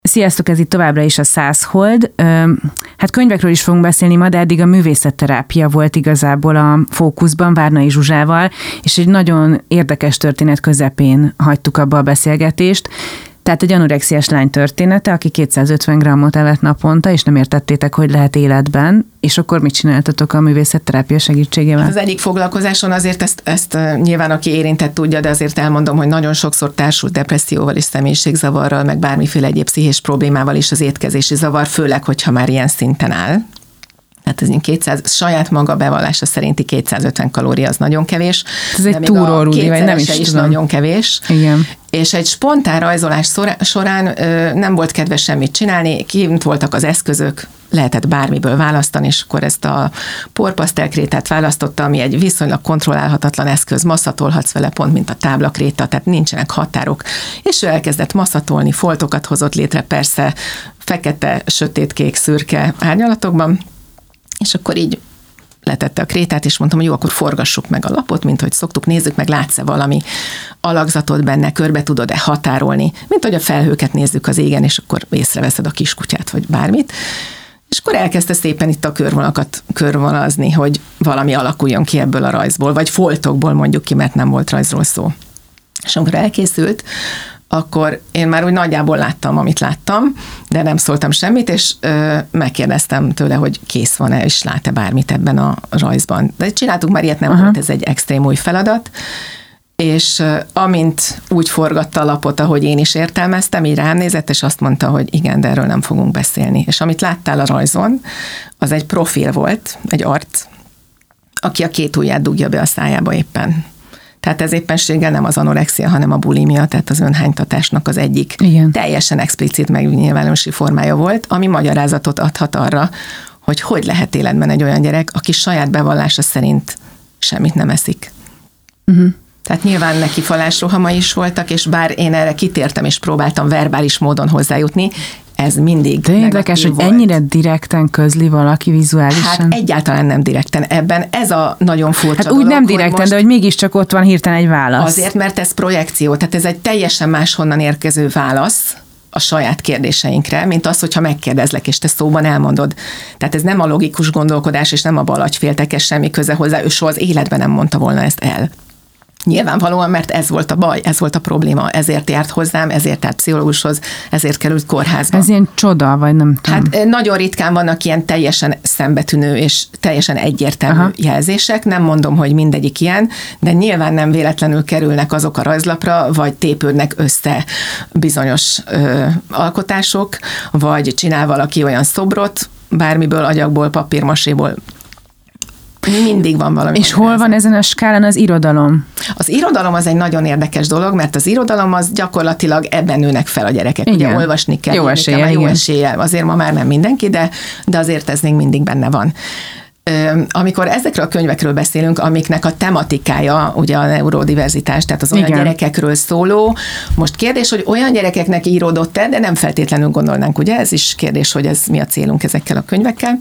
Sziasztok, ez itt továbbra is a 100 Hold. Hát könyvekről is fogunk beszélni ma, de eddig a művészetterápia volt igazából a fókuszban Várnai Zsuzsával, és egy nagyon érdekes történet közepén hagytuk abba a beszélgetést. Tehát egy anorexiás lány története, aki 250 grammot evett naponta, és nem értettétek, hogy lehet életben, és akkor mit csináltatok a művészetterápia segítségével? Az egyik foglalkozáson azért ezt nyilván aki érintett tudja, de azért elmondom, hogy nagyon sokszor társult depresszióval és személyiségzavarral, meg bármiféle egyéb pszichés problémával is az étkezési zavar, főleg, hogyha már ilyen szinten áll. Tehát ez saját maga bevallása szerinti 250 kalória az nagyon kevés. Ez egy túró, Rudi, vagy nem is tudom. Nagyon kevés. Igen. És egy spontán rajzolás során nem volt kedves semmit csinálni, kint voltak az eszközök, lehetett bármiből választani, és akkor ezt a porpasztelkrétát választotta, ami egy viszonylag kontrollálhatatlan eszköz, masszatolhatsz vele pont, mint a táblakréta, tehát nincsenek határok. És ő elkezdett masszatolni, foltokat hozott létre, persze fekete, sötétkék, szürke árnyalatokban, és akkor így letette a krétát, és mondtam, hogy jó, akkor forgassuk meg a lapot, mint hogy szoktuk, nézzük meg, látsz-e valami alakzatot benne, körbe tudod-e határolni, mint hogy a felhőket nézzük az égen, és akkor észreveszed a kiskutyát, vagy bármit. És akkor elkezdte szépen itt a körvonalakat körvonalazni, hogy valami alakuljon ki ebből a rajzból, vagy foltokból mondjuk ki, mert nem volt rajzról szó. És amikor elkészült, akkor én már úgy nagyjából láttam, amit láttam, de nem szóltam semmit, és megkérdeztem tőle, hogy kész van-e, és lát-e bármit ebben a rajzban. De csináltuk már ilyet, nem volt ez egy extrém új feladat, és amint úgy forgatta a lapot, ahogy én is értelmeztem, így rám nézett, és azt mondta, hogy igen, de erről nem fogunk beszélni. És amit láttál a rajzon, az egy profil volt, egy arc, aki a két ujját dugja be a szájába éppen. Tehát ez éppenséggel nem az anorexia, hanem a bulimia, tehát az önhánytatásnak az egyik teljesen explicit megnyilvánulási formája volt, ami magyarázatot adhat arra, hogy lehet életben egy olyan gyerek, aki saját bevallása szerint semmit nem eszik. Tehát nyilván neki falásrohamai is voltak, és bár én erre kitértem, és próbáltam verbális módon hozzájutni, ez mindig de érdekes, hogy volt. Ennyire direkten közli valaki vizuálisan. Hát egyáltalán nem direkten. Ebben ez a nagyon furcsa dolog. Úgy nem direkten, de hogy mégiscsak ott van hirtelen egy válasz. Azért, mert ez projekció, tehát ez egy teljesen máshonnan érkező válasz a saját kérdéseinkre, mint az, hogyha megkérdezlek, és te szóban elmondod. Tehát ez nem a logikus gondolkodás, és nem a bal agyféltekes, semmi köze hozzá, ő soha az életben nem mondta volna ezt el. Nyilvánvalóan, mert ez volt a baj, ez volt a probléma, ezért járt hozzám, ezért járt pszichológushoz, ezért került kórházba. Ez ilyen csoda, vagy nem tudom. Hát nagyon ritkán vannak ilyen teljesen szembetűnő és teljesen egyértelmű jelzések, nem mondom, hogy mindegyik ilyen, de nyilván nem véletlenül kerülnek azok a rajzlapra, vagy tépődnek össze bizonyos alkotások, vagy csinál valaki olyan szobrot, bármiből, agyagból, papírmaséból. Mindig van valami. És hol van ezen a skálán az irodalom? Az irodalom az egy nagyon érdekes dolog, mert az irodalom az gyakorlatilag ebben nőnek fel a gyerekek. Igen. Ugye olvasni kell. Jó eséllyel. Azért ma már nem mindenki, de azért ez még mindig benne van. Amikor ezekről a könyvekről beszélünk, amiknek a tematikája ugye a neurodiverzitás, tehát az olyan gyerekekről szóló. Most kérdés, hogy olyan gyerekeknek íródott-e, de nem feltétlenül gondolnánk, ugye? Ez is kérdés, hogy ez mi a célunk ezekkel a könyvekkel.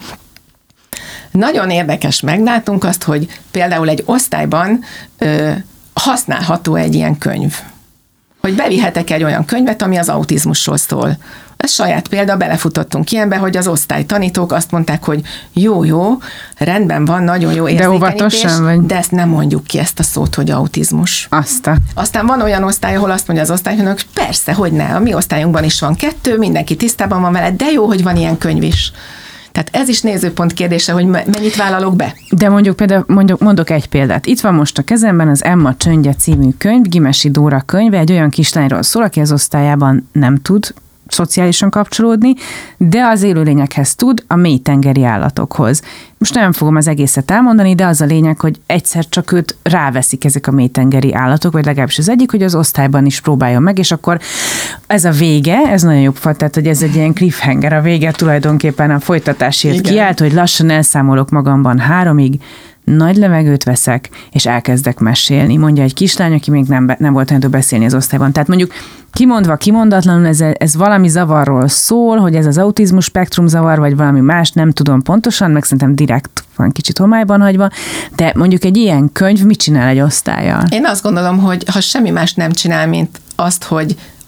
Nagyon érdekes meglátunk azt, hogy például egy osztályban használható egy ilyen könyv. Hogy bevihetek egy olyan könyvet, ami az autizmusról szól. Ez saját példa, belefutottunk ilyenbe, hogy az osztálytanítók azt mondták, hogy jó, rendben van, nagyon jó érzékenyítés, de ezt nem mondjuk ki, ezt a szót, hogy autizmus. Aztán van olyan osztály, ahol azt mondja az osztályfőnök, persze, hogy ne, a mi osztályunkban is van 2, mindenki tisztában van vele, de jó, hogy van ilyen könyv is. Tehát ez is nézőpont kérdése, hogy mennyit vállalok be. De mondok egy példát. Itt van most a kezemben az Emma Csöndje című könyv, Gimesi Dóra könyve, egy olyan kislányról szól, aki az osztályában nem tud szociálisan kapcsolódni, de az élőlényekhez tud, a mélytengeri állatokhoz. Most nem fogom az egészet elmondani, de az a lényeg, hogy egyszer csak őt ráveszik ezek a mélytengeri állatok, vagy legalábbis az egyik, hogy az osztályban is próbáljon meg, és akkor ez a vége, ez nagyon jobb, tehát hogy ez egy ilyen cliffhanger, a vége tulajdonképpen a folytatásért kiállt, hogy lassan elszámolok magamban 3-ig, nagy levegőt veszek, és elkezdek mesélni. Mondja egy kislány, aki még nem volt hajlandó beszélni az osztályban. Tehát mondjuk kimondva, kimondatlanul ez valami zavarról szól, hogy ez az autizmus spektrum zavar, vagy valami más, nem tudom pontosan, meg szerintem direkt van kicsit homályban hagyva, de mondjuk egy ilyen könyv mit csinál egy osztállyal? Én azt gondolom, hogy ha semmi más nem csinál, mint azt, hogy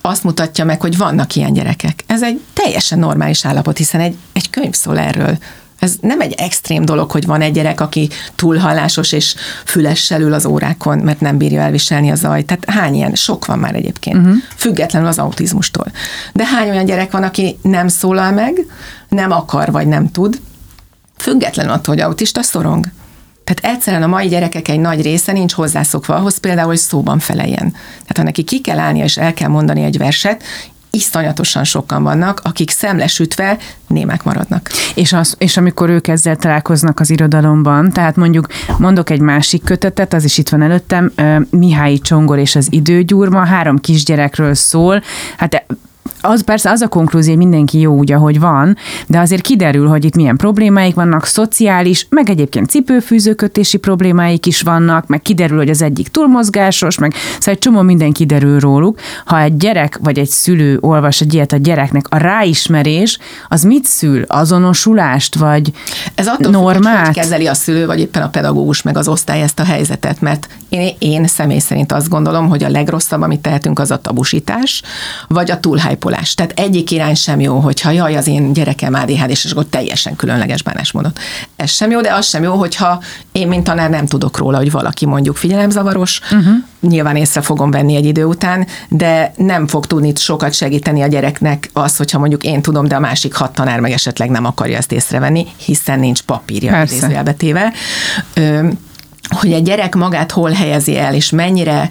azt mutatja meg, hogy vannak ilyen gyerekek. Ez egy teljesen normális állapot, hiszen egy könyv szól erről. Ez nem egy extrém dolog, hogy van egy gyerek, aki túlhallásos és fülessel ül az órákon, mert nem bírja elviselni a zajt. Tehát hány ilyen? Sok van már egyébként, függetlenül az autizmustól. De hány olyan gyerek van, aki nem szólal meg, nem akar vagy nem tud, függetlenül attól, hogy autista, szorong. Tehát egyszerűen a mai gyerekek egy nagy része nincs hozzászokva ahhoz például, hogy szóban feleljen. Tehát ha neki ki kell állnia és el kell mondani egy verset, iszonyatosan sokan vannak, akik szemlesütve némek maradnak. És amikor ők ezzel találkoznak az irodalomban, tehát mondok egy másik kötetet, az is itt van előttem, Mihály Csongor és az időgyúrma, 3 kisgyerekről szól, hát az persze az a konklúzió, hogy mindenki jó úgy, ahogy van, de azért kiderül, hogy itt milyen problémáik vannak, szociális, meg egyébként cipőfűzőkötési problémáik is vannak, meg kiderül, hogy az egyik túlmozgásos, meg szóval egy csomó minden kiderül róluk. Ha egy gyerek vagy egy szülő olvas egy ilyet a gyereknek, a ráismerés, az mit szül? Azonosulást, vagy ez attól normát? Függ, hogy kezeli a szülő, vagy éppen a pedagógus, meg az osztály ezt a helyzetet, mert én személy szerint azt gondolom, hogy a legrosszabb, amit tehetünk, az a tabusítás, vagy a túlhypolás. Tehát egyik irány sem jó, hogyha jaj, az én gyerekem ADHD-s, és akkor teljesen különleges bánásmódot. Ez sem jó, de az sem jó, hogyha én, mint tanár nem tudok róla, hogy valaki mondjuk figyelemzavaros, nyilván észre fogom venni egy idő után, de nem fog tudni sokat segíteni a gyereknek az, hogyha mondjuk én tudom, de a másik 6 tanár meg esetleg nem akarja ezt észrevenni, hiszen nincs papírja idézőjelbe téve. Hogy egy gyerek magát hol helyezi el, és mennyire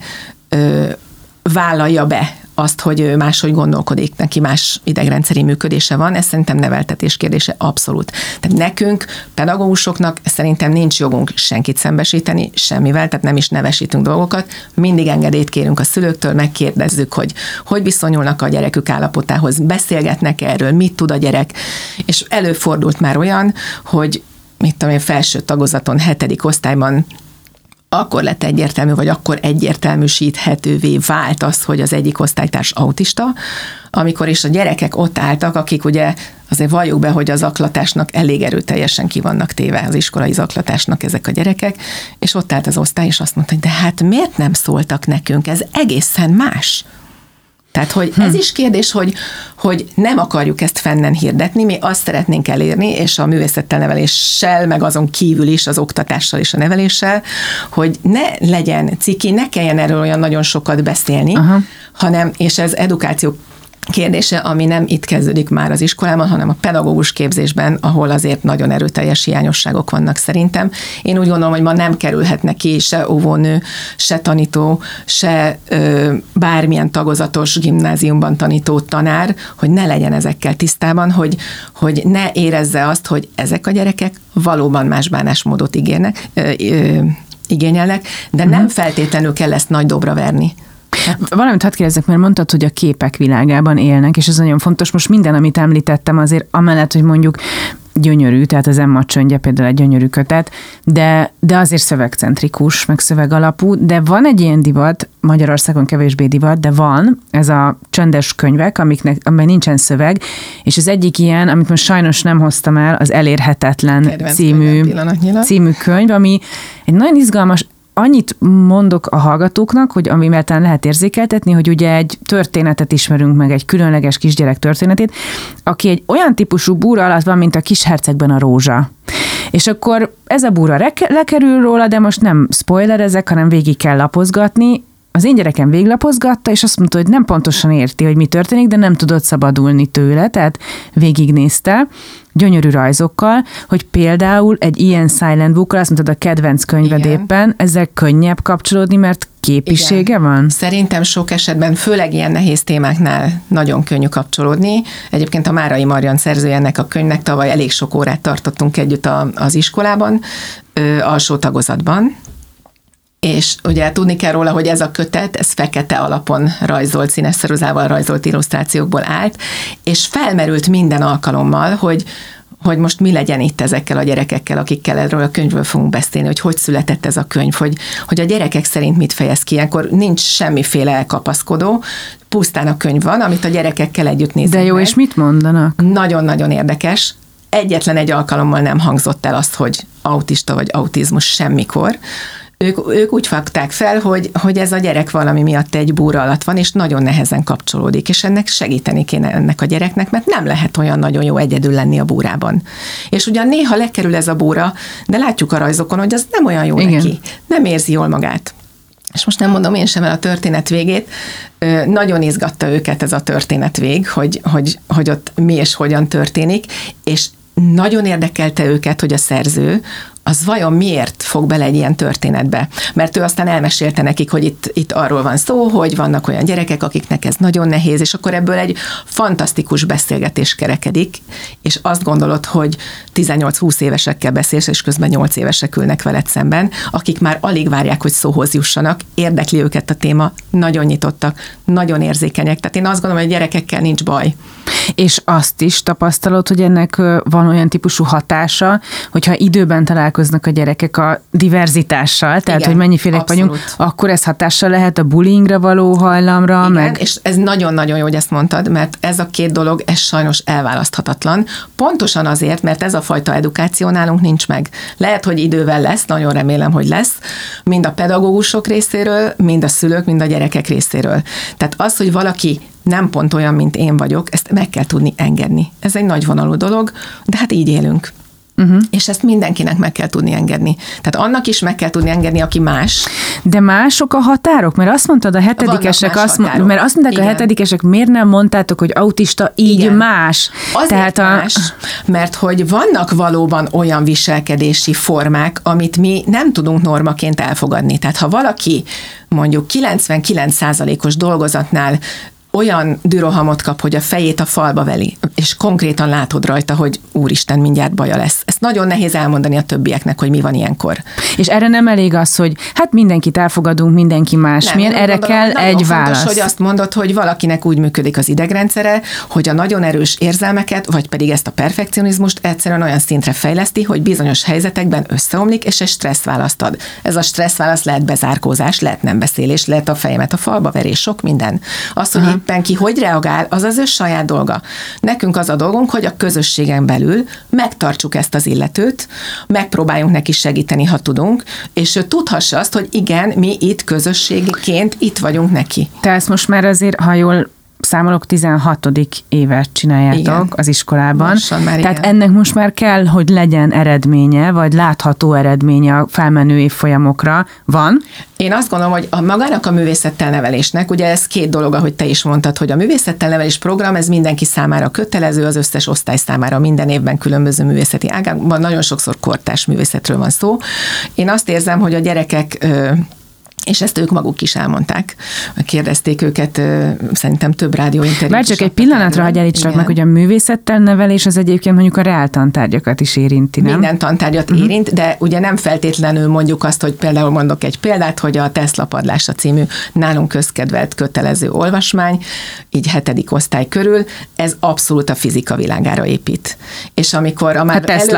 vállalja be azt, hogy ő máshogy gondolkodik, neki más idegrendszeri működése van, ez szerintem neveltetés kérdése abszolút. Tehát nekünk, pedagógusoknak szerintem nincs jogunk senkit szembesíteni, semmivel, tehát nem is nevesítünk dolgokat, mindig engedélyt kérünk a szülőktől, megkérdezzük, hogy viszonyulnak a gyerekük állapotához, beszélgetnek erről, mit tud a gyerek, és előfordult már olyan, hogy mit tudom én, felső tagozaton, 7. osztályban akkor lett egyértelmű, vagy akkor egyértelműsíthetővé vált az, hogy az egyik osztálytárs autista, amikor is a gyerekek ott álltak, akik ugye azért valljuk be, hogy a zaklatásnak elég erőteljesen ki vannak téve, az iskolai zaklatásnak ezek a gyerekek, és ott állt az osztály, és azt mondta, hogy de hát miért nem szóltak nekünk, ez egészen más. Tehát, hogy ez is kérdés, hogy nem akarjuk ezt fennen hirdetni, mi azt szeretnénk elérni, és a művészettel neveléssel, meg azon kívül is az oktatással és a neveléssel, hogy ne legyen ciki, ne kelljen erről olyan nagyon sokat beszélni, hanem, és ez edukáció kérdése, ami nem itt kezdődik már az iskolában, hanem a pedagógus képzésben, ahol azért nagyon erőteljes hiányosságok vannak szerintem. Én úgy gondolom, hogy ma nem kerülhetne ki se óvónő, se tanító, se bármilyen tagozatos gimnáziumban tanító tanár, hogy ne legyen ezekkel tisztában, hogy ne érezze azt, hogy ezek a gyerekek valóban más bánásmódot igényelnek, de nem feltétlenül kell ezt nagy dobra verni. Valamit hadd kérdezzek, mert mondtad, hogy a képek világában élnek, és ez nagyon fontos. Most minden, amit említettem, azért amellett, hogy mondjuk gyönyörű, tehát az Emma Csöndje például egy gyönyörű kötet, de azért szövegcentrikus, meg szövegalapú, de van egy ilyen divat, Magyarországon kevésbé divat, de van, ez a csöndes könyvek, amely nincsen szöveg, és az egyik ilyen, amit most sajnos nem hoztam el, az Elérhetetlen című könyv, ami egy nagyon izgalmas. Annyit mondok a hallgatóknak, hogy amivel talán lehet érzékeltetni, hogy ugye egy történetet ismerünk meg, egy különleges kisgyerek történetét, aki egy olyan típusú búra alatt van, mint a Kishercegben a rózsa. És akkor ez a búra lekerül róla, de most nem spoilerezek, hanem végig kell lapozgatni. Az én gyerekem végiglapozgatta, és azt mondta, hogy nem pontosan érti, hogy mi történik, de nem tudott szabadulni tőle, tehát végignézte, gyönyörű rajzokkal, hogy például egy ilyen silent bookkal, azt mondtad, a kedvenc könyved éppen, ezzel könnyebb kapcsolódni, mert képisége van? Szerintem sok esetben, főleg ilyen nehéz témáknál nagyon könnyű kapcsolódni. Egyébként a Márai Marian szerzője ennek a könyvnek, tavaly elég sok órát tartottunk együtt az iskolában, alsó tagozatban. És ugye tudni kell róla, hogy ez a kötet, ez fekete alapon rajzolt, színes ceruzával rajzolt illusztrációkból állt, és felmerült minden alkalommal, hogy most mi legyen itt ezekkel a gyerekekkel, akikkel erről a könyvről fogunk beszélni, hogy született ez a könyv, hogy a gyerekek szerint mit fejez ki. Ilyenkor nincs semmiféle elkapaszkodó, pusztán a könyv van, amit a gyerekekkel együtt nézünk. De jó, meg. És mit mondanak? Nagyon-nagyon érdekes. Egyetlen egy alkalommal nem hangzott el azt, hogy autista vagy autizmus semmikor. ők úgy fogták fel, hogy ez a gyerek valami miatt egy búra alatt van, és nagyon nehezen kapcsolódik, és ennek segíteni kéne ennek a gyereknek, mert nem lehet olyan nagyon jó egyedül lenni a búrában. És ugyan néha lekerül ez a búra, de látjuk a rajzokon, hogy az nem olyan jó neki. Nem érzi jól magát. És most nem mondom én sem el a történet végét, nagyon izgatta őket ez a történet vég, hogy ott mi és hogyan történik, és nagyon érdekelte őket, hogy a szerző az vajon miért fog bele egy ilyen történetbe. Mert ő aztán elmesélte nekik, hogy itt arról van szó, hogy vannak olyan gyerekek, akiknek ez nagyon nehéz, és akkor ebből egy fantasztikus beszélgetés kerekedik, és azt gondolod, hogy 18-20 évesekkel beszélsz, és közben 8 évesek ülnek veled szemben, akik már alig várják, hogy szóhoz jussanak, érdekli őket a téma, nagyon nyitottak, nagyon érzékenyek. Tehát én azt gondolom, hogy a gyerekekkel nincs baj. És azt is tapasztalod, hogy ennek van olyan típusú hatása, hogyha időben találkoznak a gyerekek a diverzitással, tehát igen, hogy mennyifélek vagyunk, akkor ez hatással lehet a bullyingra való hajlamra. Igen, és ez nagyon-nagyon jó, hogy ezt mondtad, mert ez a két dolog, ez sajnos elválaszthatatlan. Pontosan azért, mert ez a fajta edukáció nálunk nincs meg. Lehet, hogy idővel lesz, nagyon remélem, hogy lesz, mind a pedagógusok részéről, mind a szülők, mind a gyerekek részéről. Tehát az, hogy valaki nem pont olyan, mint én vagyok, ezt meg kell tudni engedni. Ez egy nagyvonalú dolog, de hát így élünk. És ezt mindenkinek meg kell tudni engedni. Tehát annak is meg kell tudni engedni, aki más. De mások a határok? Mert azt mondtad, a hetedikesek, mert azt mondták, igen, a hetedikesek, miért nem mondtátok, hogy autista így igen, más? Azért más, mert hogy vannak valóban olyan viselkedési formák, amit mi nem tudunk normaként elfogadni. Tehát ha valaki mondjuk 99%-os dolgozatnál olyan dürohamot kap, hogy a fejét a falba veli, és konkrétan látod rajta, hogy úristen, mindjárt baja lesz. Ezt nagyon nehéz elmondani a többieknek, hogy mi van ilyenkor. És erre nem elég az, hogy hát mindenkit elfogadunk, mindenki másmilyen, erre kell egy válasz. Fontos, hogy azt mondod, hogy valakinek úgy működik az idegrendszere, hogy a nagyon erős érzelmeket, vagy pedig ezt a perfekcionizmust egyszerűen olyan szintre fejleszti, hogy bizonyos helyzetekben összeomlik, és egy stressz ad. Ez a stressz lehet bezárkózás, lehet nem beszélés, lehet a fejemet a falba verés, sok minden. Az, hogy éppen ki hogy reagál, az az ő saját dolga. Nekünk az a dolgunk, hogy a közösségen belül megtartsuk ezt az illetőt, megpróbáljunk neki segíteni, ha tudunk, és ő tudhassa azt, hogy igen, mi itt közösségként itt vagyunk neki. Te ezt most már azért, ha jól számolok, 16. évet csináljátok igen, az iskolában. Már tehát igen, ennek most már kell, hogy legyen eredménye, vagy látható eredménye a felmenő évfolyamokra. Van? Én azt gondolom, hogy magának a művészettel nevelésnek, ugye ez két dolog, ahogy te is mondtad, hogy a művészettel nevelés program, ez mindenki számára kötelező, az összes osztály számára minden évben különböző művészeti ágakban, nagyon sokszor kortárs művészetről van szó. Én azt érzem, hogy a gyerekek és ezt ők maguk is elmondták. Kérdezték őket, szerintem több rádióinterjút. Bár csak egy pillanatra, hogy elítsak meg, hogy a művészettel nevelés az egyébként mondjuk a reáltantárgyakat is érinti, nem? Minden tantárgyat érint, de ugye nem feltétlenül mondjuk azt, hogy például mondok egy példát, hogy a Tesla padlása című nálunk közkedvelt kötelező olvasmány, így 7. osztály körül, ez abszolút a fizika világára épít. És amikor a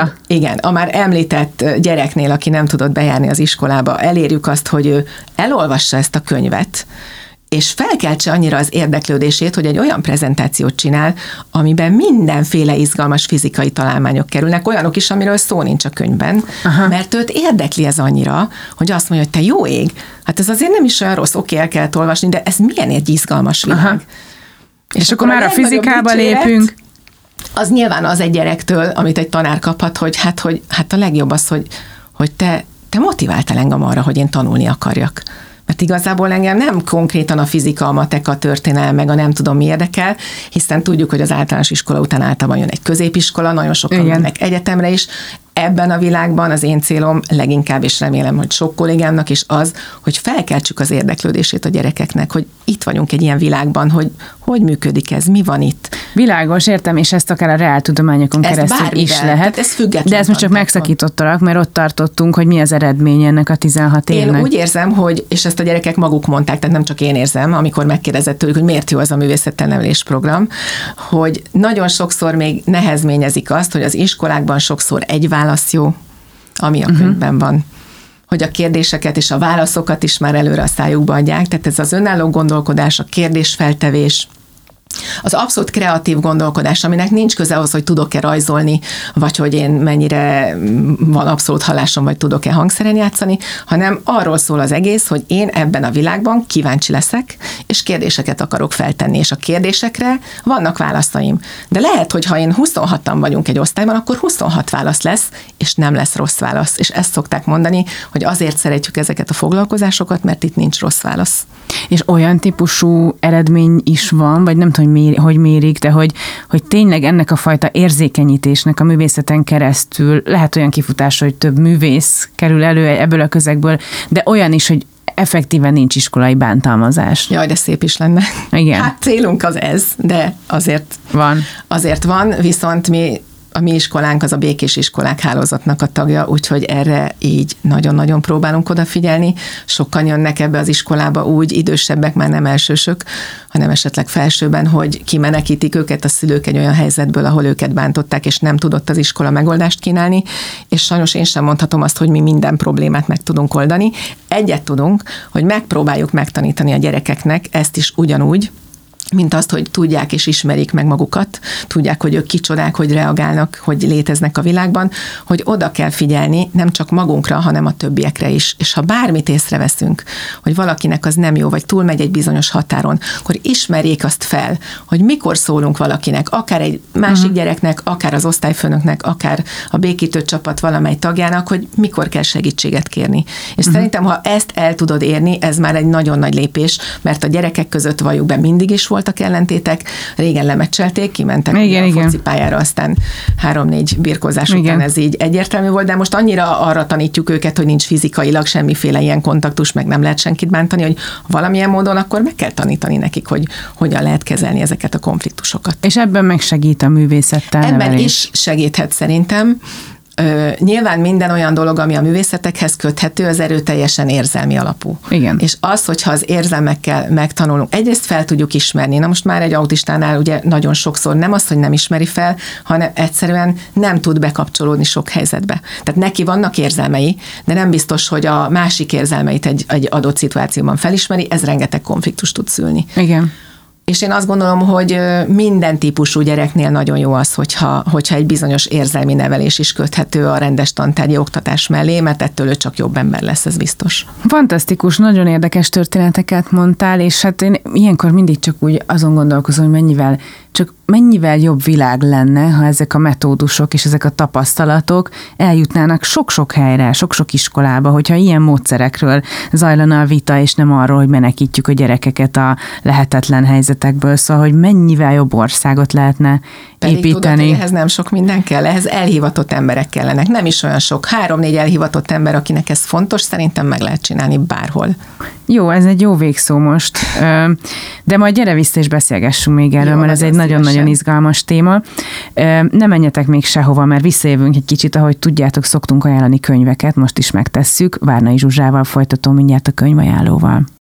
már említett gyereknél, aki nem tudott bejárni az iskolába, elérjük azt, hogy ő elolvassa ezt a könyvet, és felkeltse annyira az érdeklődését, hogy egy olyan prezentációt csinál, amiben mindenféle izgalmas fizikai találmányok kerülnek, olyanok is, amiről szó nincs a könyvben, aha, mert őt érdekli ez annyira, hogy azt mondja, hogy te jó ég, hát ez azért nem is olyan rossz, oké, el kellett olvasni, de ez milyen egy izgalmas világ. Aha. És akkor már a fizikába lépünk. Az nyilván az egy gyerektől, amit egy tanár kaphat, hogy a legjobb az, hogy te motiváltál engem arra, hogy én tanulni akarjak. Mert igazából engem nem konkrétan a fizika, a matek, a történelem, meg a nem tudom mi érdekel, hiszen tudjuk, hogy az általános iskola után általában jön egy középiskola, nagyon sokan mennek egyetemre is. Ebben a világban az én célom leginkább, és remélem, hogy sok kollégámnak is az, hogy felkeltsük az érdeklődését a gyerekeknek, hogy itt vagyunk egy ilyen világban, hogy működik ez, mi van itt. Világos, értem, és ezt akár a reáltudományokon keresztül is lehet. Ez független. De ezt most csak megszakítottalak, mert ott tartottunk, hogy mi az eredmény ennek a 16 évnek. Én úgy érzem, hogy, és ezt a gyerekek maguk mondták, tehát nem csak én érzem, amikor megkérdezett tőlük, hogy miért jó az a művészettel nevelés program, hogy nagyon sokszor még nehezményezik azt, hogy az iskolákban sokszor egy válasz jó, ami a könyvben van. Hogy a kérdéseket és a válaszokat is már előre a szájukba adják, tehát ez az önálló gondolkodás, a kérdésfeltevés, Az abszolút kreatív gondolkodás, aminek nincs köze ahhoz, hogy tudok-e rajzolni, vagy hogy én mennyire van abszolút hallásom, vagy tudok-e hangszeren játszani, hanem arról szól az egész, hogy én ebben a világban kíváncsi leszek, és kérdéseket akarok feltenni, és a kérdésekre vannak válaszaim. De lehet, hogy ha én 26-an vagyunk egy osztályban, akkor 26 válasz lesz, és nem lesz rossz válasz. És ezt szokták mondani, hogy azért szeretjük ezeket a foglalkozásokat, mert itt nincs rossz válasz. És olyan típusú eredmény is van, vagy nem tudom, hogy mérik, de hogy tényleg ennek a fajta érzékenyítésnek a művészeten keresztül lehet olyan kifutás, hogy több művész kerül elő ebből a közegből, de olyan is, hogy effektíven nincs iskolai bántalmazás. Jaj, de szép is lenne. Igen. Hát célunk az ez, de azért van, viszont a mi iskolánk az a Békés Iskolák Hálózatnak a tagja, úgyhogy erre így nagyon-nagyon próbálunk odafigyelni. Sokan jönnek ebbe az iskolába úgy, idősebbek, már nem elsősök, hanem esetleg felsőben, hogy kimenekítik őket a szülők egy olyan helyzetből, ahol őket bántották, és nem tudott az iskola megoldást kínálni, és sajnos én sem mondhatom azt, hogy mi minden problémát meg tudunk oldani. Egyet tudunk, hogy megpróbáljuk megtanítani a gyerekeknek ezt is ugyanúgy, mint azt, hogy tudják és ismerik meg magukat, tudják, hogy ők kicsodák, hogy reagálnak, hogy léteznek a világban, hogy oda kell figyelni nem csak magunkra, hanem a többiekre is. És ha bármit észreveszünk, hogy valakinek az nem jó, vagy túlmegy egy bizonyos határon, akkor ismerjék azt fel, hogy mikor szólunk valakinek, akár egy másik gyereknek, akár az osztályfőnöknek, akár a békítő csapat valamely tagjának, hogy mikor kell segítséget kérni. És szerintem, ha ezt el tudod érni, ez már egy nagyon nagy lépés, mert a gyerekek között valljuk be mindig is voltak ellentétek, régen lemeccselték, kimentek a focipályára, aztán 3-4 birkózás után ez így egyértelmű volt, de most annyira arra tanítjuk őket, hogy nincs fizikailag semmiféle ilyen kontaktus, meg nem lehet senkit bántani, hogy valamilyen módon akkor meg kell tanítani nekik, hogy hogyan lehet kezelni ezeket a konfliktusokat. És ebben meg segít a művészettel Ebben nevelés. is segíthet szerintem. Nyilván minden olyan dolog, ami a művészetekhez köthető, az erőteljesen érzelmi alapú. Igen. És az, hogyha az érzelmekkel megtanulunk, egyrészt fel tudjuk ismerni. Na most már egy autistánál ugye nagyon sokszor nem az, hogy nem ismeri fel, hanem egyszerűen nem tud bekapcsolódni sok helyzetbe. Tehát neki vannak érzelmei, de nem biztos, hogy a másik érzelmeit egy adott szituációban felismeri, ez rengeteg konfliktust tud szülni. Igen. És én azt gondolom, hogy minden típusú gyereknél nagyon jó az, hogyha egy bizonyos érzelmi nevelés is köthető a rendes tantárgyi oktatás mellé, mert ettől ő csak jobb ember lesz, ez biztos. Fantasztikus, nagyon érdekes történeteket mondtál, és hát én ilyenkor mindig csak úgy azon gondolkozom, hogy mennyivel jobb világ lenne, ha ezek a metódusok és ezek a tapasztalatok eljutnának sok-sok helyre, sok-sok iskolába, hogyha ilyen módszerekről zajlana a vita, és nem arról, hogy menekítjük a gyerekeket a lehetetlen helyzetekből, szóval, hogy mennyivel jobb országot lehetne építeni. Tudod, ehhez nem sok minden kell, ehhez elhivatott emberek kellenek. Nem is olyan sok, 3-4 elhivatott ember, akinek ez fontos, szerintem meg lehet csinálni bárhol. Jó, ez egy jó végszó most, de majd gyere vissza és beszélgessünk még erről, mert ez egy nagyon-nagyon izgalmas téma. Ne menjetek még sehova, mert visszajövünk egy kicsit, ahogy tudjátok, szoktunk ajánlani könyveket, most is megtesszük. Várnai Zsuzsával folytatom mindjárt a könyvajánlóval.